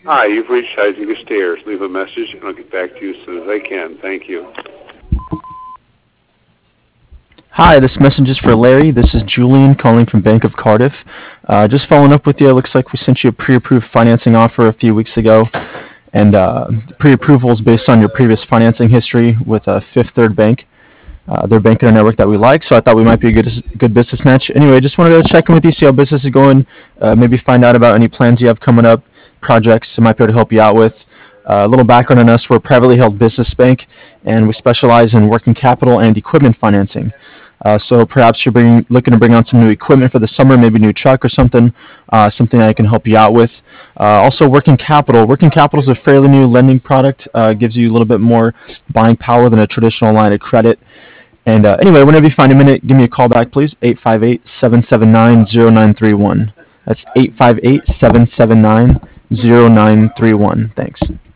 Hi, you've reached Heisinger Stairs. Leave a message and I'll get back to you as soon as I can. Thank you. Hi, this message is for Larry. This is Julian calling from Bank of Cardiff. Just following up with you. It looks like we sent you a pre-approved financing offer a few weeks ago, and pre-approval is based on your previous financing history with Fifth Third Bank. They're a bank in our network that we like, so I thought we might be a good business match. Anyway, just wanted to check in with you, see how business is going, maybe find out about any plans you have coming up, projects I might be able to help you out with. A little background on us: we're a privately held business bank, and we specialize in working capital and equipment financing. So perhaps you're looking to bring on some new equipment for the summer, maybe a new truck or something, something I can help you out with. Also, working capital. Working capital is a fairly new lending product. Gives you a little bit more buying power than a traditional line of credit. And anyway, whenever you find a minute, give me a call back, please. 858-779-0931. That's 858-779-0931. Thanks.